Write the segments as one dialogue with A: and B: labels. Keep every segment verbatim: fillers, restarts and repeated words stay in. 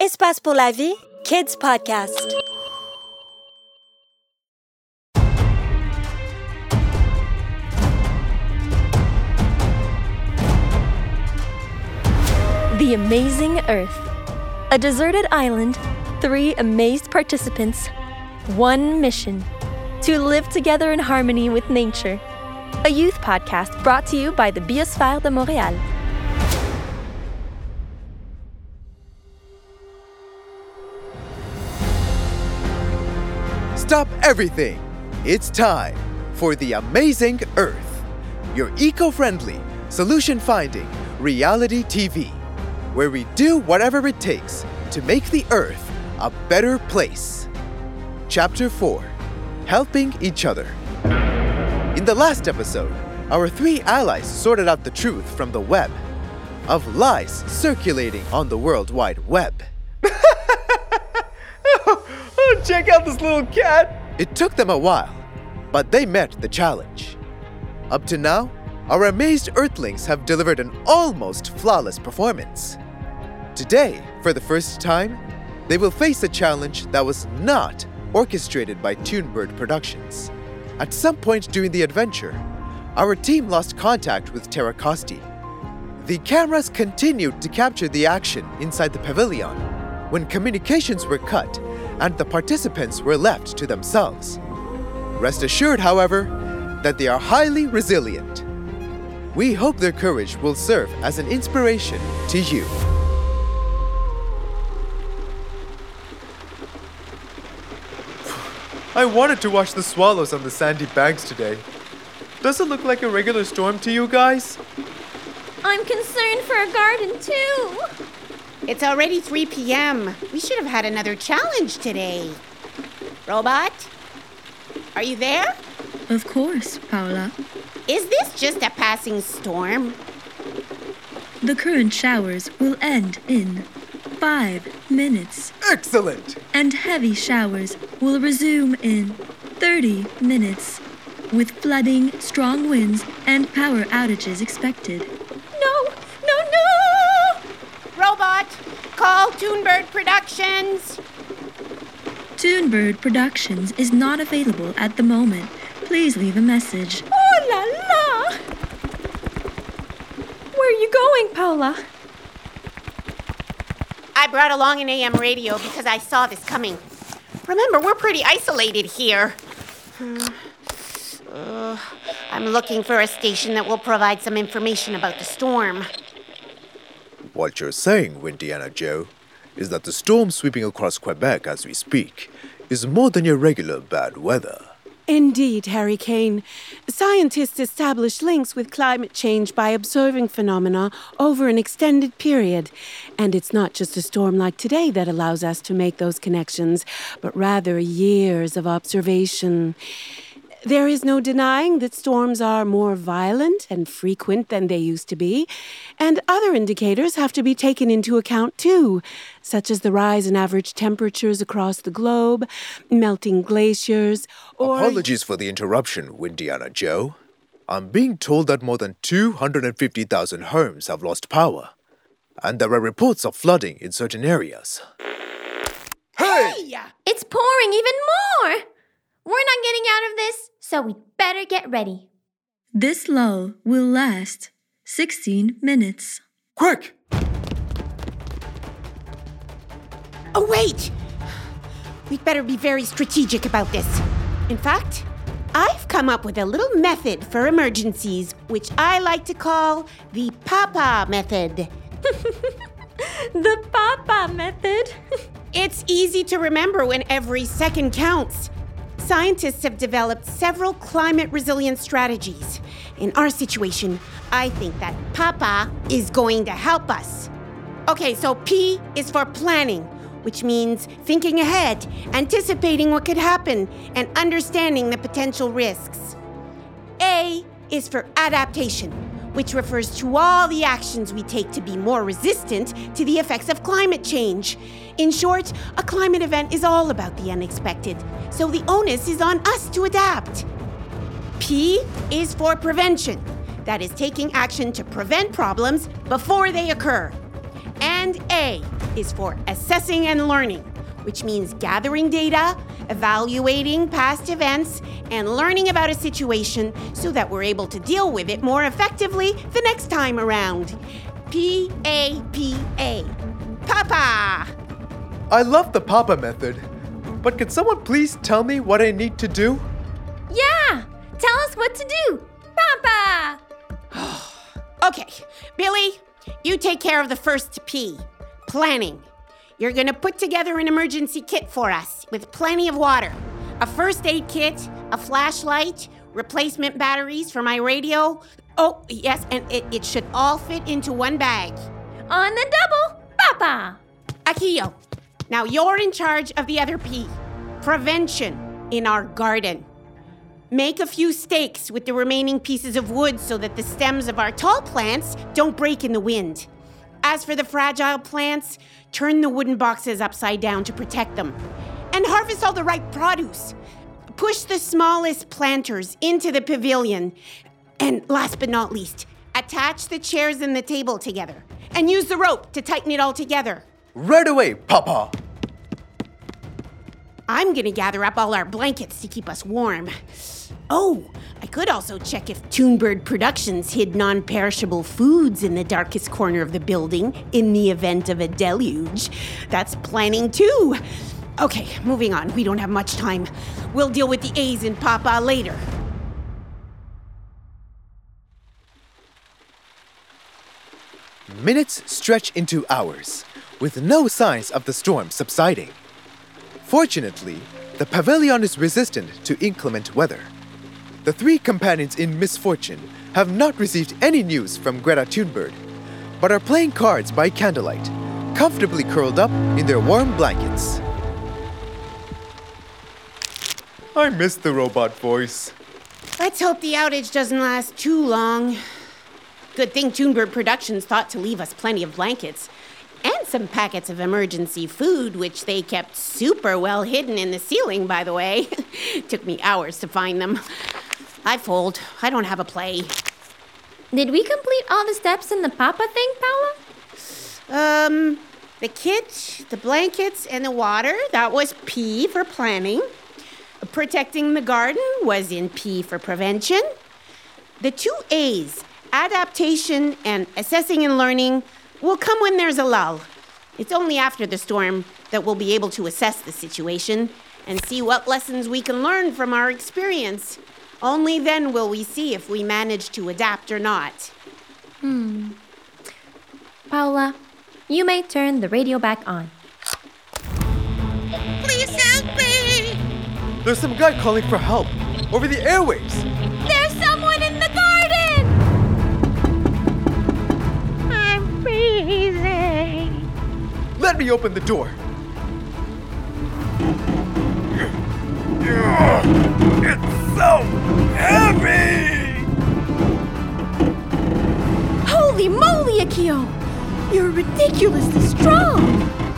A: Espace pour la vie, Kids Podcast. The Amazing Earth. A deserted island, three amazed participants, one mission: to live together in harmony with nature. A youth podcast brought to you by the Biosphère de Montréal.
B: Stop everything! It's time for The Amazing Earth, your eco-friendly, solution-finding reality T V, where we do whatever it takes to make the Earth a better place. Chapter four, Helping Each Other. In the last episode, our three allies sorted out the truth from the web of lies circulating on the World Wide Web.
C: Oh, check out this little cat!
B: It took them a while, but they met the challenge. Up to now, our amazed Earthlings have delivered an almost flawless performance. Today, for the first time, they will face a challenge that was not orchestrated by Tunebird Productions. At some point during the adventure, our team lost contact with Terracosti. The cameras continued to capture the action inside the pavilion when communications were cut and the participants were left to themselves. Rest assured, however, that they are highly resilient. We hope their courage will serve as an inspiration to you.
C: I wanted to watch the swallows on the sandy banks today. Does it look like a regular storm to you guys?
D: I'm concerned for our garden, too.
E: It's already three p.m. We should have had another challenge today. Robot? Are you there?
F: Of course, Paula.
E: Is this just a passing storm?
F: The current showers will end in five minutes.
B: Excellent!
F: And heavy showers will resume in thirty minutes, with flooding, strong winds, and power outages expected.
E: No, no, no! Robot, call Tunebird Productions.
F: Tunebird Productions is not available at the moment. Please leave a message.
A: Oh la la! Where are you going, Paula?
E: I brought along an A M radio because I saw this coming. Remember, we're pretty isolated here. Uh, I'm looking for a station that will provide some information about the storm.
B: What you're saying, Windiana Joe, is that the storm sweeping across Quebec as we speak is more than your regular bad weather.
G: Indeed, Harry Kane. Scientists establish links with climate change by observing phenomena over an extended period. And it's not just a storm like today that allows us to make those connections, but rather years of observation. There is no denying that storms are more violent and frequent than they used to be, and other indicators have to be taken into account too, such as the rise in average temperatures across the globe, melting glaciers, or...
B: Apologies for the interruption, Windiana Joe. I'm being told that more than two hundred fifty thousand homes have lost power, and there are reports of flooding in certain areas.
E: Hey!
D: It's pouring even more! We're not getting out of this, so we better get ready.
F: This lull will last sixteen minutes.
B: Quick!
E: Oh, wait! We'd better be very strategic about this. In fact, I've come up with a little method for emergencies, which I like to call the Papa method.
A: The Papa method.
E: It's easy to remember when every second counts. Scientists have developed several climate-resilient strategies. In our situation, I think that Papa is going to help us. Okay, so P is for planning, which means thinking ahead, anticipating what could happen, and understanding the potential risks. A is for adaptation, which refers to all the actions we take to be more resistant to the effects of climate change. In short, a climate event is all about the unexpected, so the onus is on us to adapt. P is for prevention. That is taking action to prevent problems before they occur. And A is for assessing and learning, which means gathering data, evaluating past events, and learning about a situation so that we're able to deal with it more effectively the next time around. P A P A. Papa!
C: I love the Papa method, but can someone please tell me what I need to do?
D: Yeah! Tell us what to do! Papa!
E: Okay, Billy, you take care of the first P, planning. You're gonna put together an emergency kit for us with plenty of water, a first aid kit, a flashlight, replacement batteries for my radio. Oh, yes, and it, it should all fit into one bag.
D: On the double, Papa!
E: Akio, now you're in charge of the other P, prevention in our garden. Make a few stakes with the remaining pieces of wood so that the stems of our tall plants don't break in the wind. As for the fragile plants, turn the wooden boxes upside down to protect them. And harvest all the right produce. Push the smallest planters into the pavilion. And last but not least, attach the chairs and the table together. And use the rope to tighten it all together.
C: Right away, Papa!
E: I'm gonna gather up all our blankets to keep us warm. Oh, I could also check if Toonbird Productions hid non-perishable foods in the darkest corner of the building in the event of a deluge. That's planning too. Okay, moving on. We don't have much time. We'll deal with the A's and Papa later.
B: Minutes stretch into hours, with no signs of the storm subsiding. Fortunately, the pavilion is resistant to inclement weather. The three companions in misfortune have not received any news from Greta Thunberg, but are playing cards by candlelight, comfortably curled up in their warm blankets.
C: I miss the robot voice.
E: Let's hope the outage doesn't last too long. Good thing Toonbird Productions thought to leave us plenty of blankets. And some packets of emergency food, which they kept super well hidden in the ceiling, by the way. Took me hours to find them. I fold. I don't have a play.
D: Did we complete all the steps in the Papa thing, Paula?
E: Um, the kit, the blankets, and the water, that was P for planning. Protecting the garden was in P for prevention. The two A's, adaptation and assessing and learning, will come when there's a lull. It's only after the storm that we'll be able to assess the situation and see what lessons we can learn from our experience. Only then will we see if we manage to adapt or not.
D: Hmm. Paula, you may turn the radio back on.
E: Please help me!
C: There's some guy calling for help over the airwaves.
D: There's someone in the garden!
E: I'm freezing.
C: Let me open the door. It's so heavy!
A: Holy moly, Akio! You're ridiculously strong!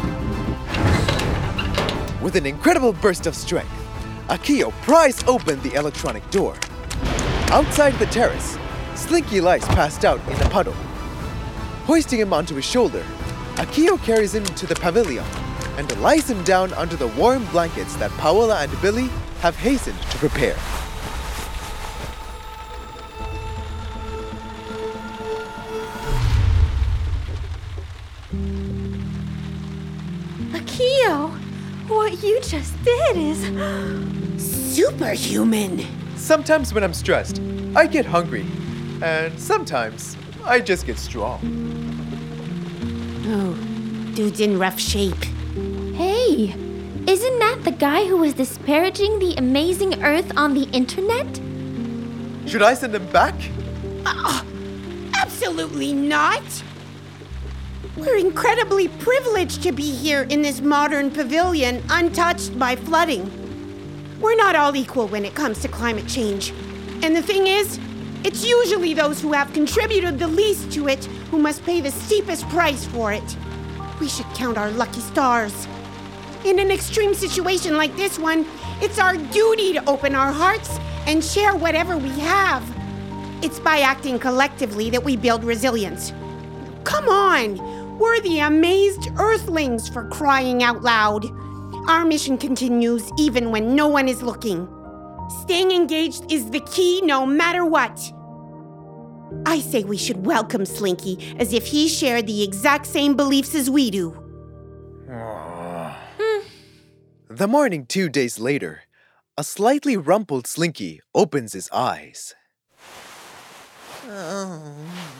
B: With an incredible burst of strength, Akio prized open the electronic door. Outside the terrace, Slinky Lice passed out in a puddle. Hoisting him onto his shoulder, Akio carries him to the pavilion and lies him down under the warm blankets that Paola and Billy have hastened to prepare.
A: Akio, what you just did is...
E: Superhuman.
C: Sometimes when I'm stressed, I get hungry. And sometimes I just get strong.
E: Oh, dude's in rough shape.
D: Hey, isn't that the guy who was disparaging the amazing Earth on the internet?
C: Should I send him back?
E: Oh, absolutely not. We're incredibly privileged to be here in this modern pavilion, untouched by flooding. We're not all equal when it comes to climate change. And the thing is, it's usually those who have contributed the least to it who must pay the steepest price for it. We should count our lucky stars. In an extreme situation like this one, it's our duty to open our hearts and share whatever we have. It's by acting collectively that we build resilience. Come on! We're the amazed Earthlings, for crying out loud. Our mission continues even when no one is looking. Staying engaged is the key no matter what. I say we should welcome Slinky as if he shared the exact same beliefs as we do.
B: The morning two days later, a slightly rumpled Slinky opens his eyes.
H: Oh.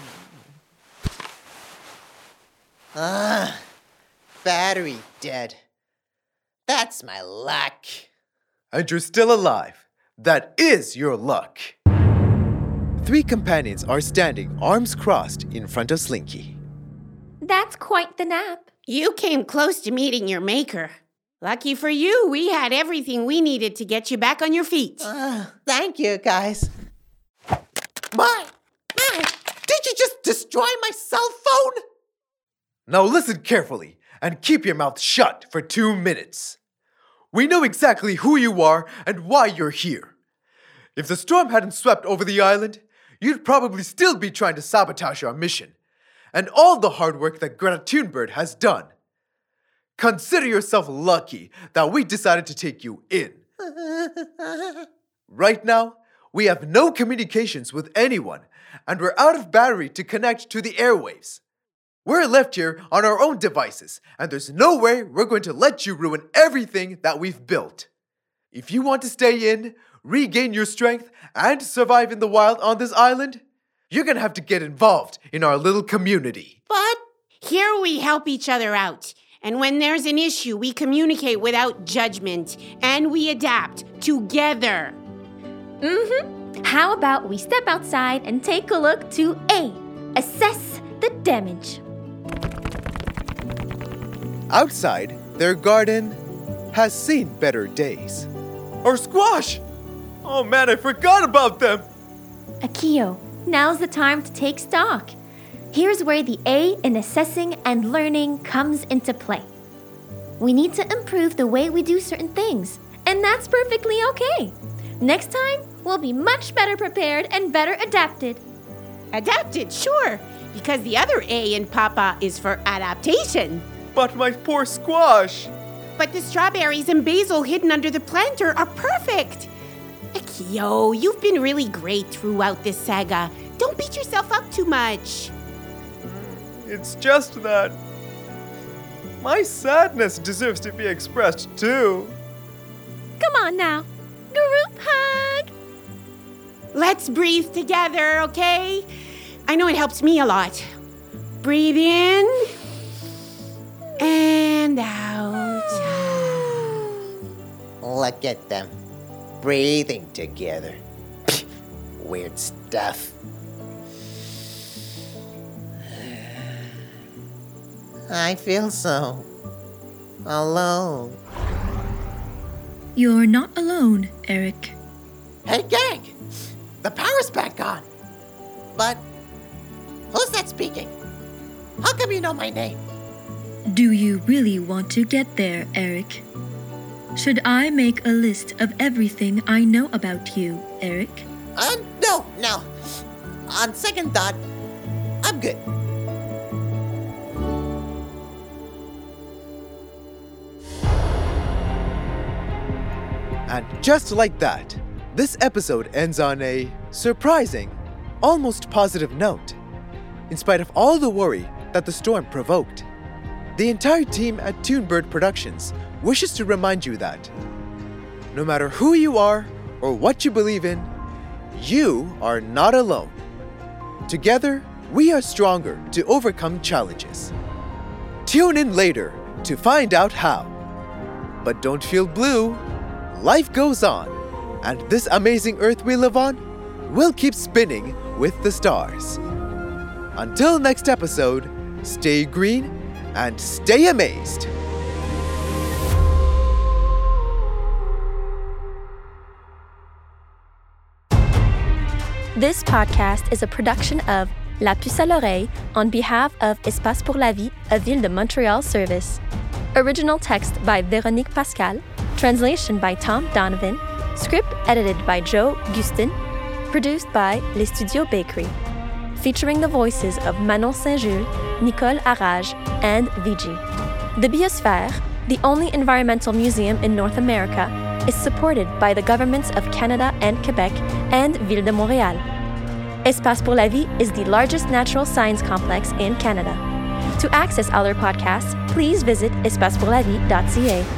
H: Ah, battery dead. That's my luck.
B: And you're still alive. That is your luck. Three companions are standing arms crossed in front of Slinky.
D: That's quite the nap.
E: You came close to meeting your maker. Lucky for you, we had everything we needed to get you back on your feet.
H: Uh, thank you, guys. My, my, did you just destroy my cell phone?
B: Now listen carefully and keep your mouth shut for two minutes. We know exactly who you are and why you're here. If the storm hadn't swept over the island, you'd probably still be trying to sabotage our mission and all the hard work that Greta Thunberg has done. Consider yourself lucky that we decided to take you in. Right now, we have no communications with anyone, and we're out of battery to connect to the airwaves. We're left here on our own devices, and there's no way we're going to let you ruin everything that we've built. If you want to stay in, regain your strength, and survive in the wild on this island, you're gonna have to get involved in our little community.
E: But here we help each other out. And when there's an issue, we communicate without judgment, and we adapt together.
D: Mm-hmm. How about we step outside and take a look to A, assess the damage.
B: Outside, their garden has seen better days.
C: Our squash! Oh man, I forgot about them!
D: Akio, now's the time to take stock. Here's where the A in assessing and learning comes into play. We need to improve the way we do certain things, and that's perfectly okay. Next time, we'll be much better prepared and better adapted.
E: Adapted, sure, because the other A in Papa is for adaptation.
C: But my poor squash!
E: But the strawberries and basil hidden under the planter are perfect. Akio, you've been really great throughout this saga. Don't beat yourself up too much.
C: It's just that my sadness deserves to be expressed too.
D: Come on now. Group hug.
E: Let's breathe together, okay? I know it helps me a lot. Breathe in and out.
H: Look at them, breathing together. Weird stuff. I feel so alone.
F: You're not alone, Eric.
H: Hey, gang! The power's back on. But who's that speaking? How come you know my name?
F: Do you really want to get there, Eric? Should I make a list of everything I know about you, Eric?
H: Uh, no, no. On second thought, I'm good.
B: And just like that, this episode ends on a surprising, almost positive note. In spite of all the worry that the storm provoked, the entire team at Thunberg Productions wishes to remind you that no matter who you are or what you believe in, you are not alone. Together, we are stronger to overcome challenges. Tune in later to find out how. But don't feel blue. Life goes on, and this amazing Earth we live on will keep spinning with the stars. Until next episode, stay green and stay amazed.
A: This podcast is a production of La Puce à l'Oreille on behalf of Espace pour la Vie, a Ville de Montréal service. Original text by Véronique Pascal. Translation by Tom Donovan. Script edited by Joe Gustin. Produced by Les Studios Bakery. Featuring the voices of Manon Saint-Jules, Nicole Arrage, and Vigi. The Biosphere, the only environmental museum in North America, is supported by the governments of Canada and Quebec and Ville de Montréal. Espace pour la Vie is the largest natural science complex in Canada. To access other podcasts, please visit espace pour la vie dot c a.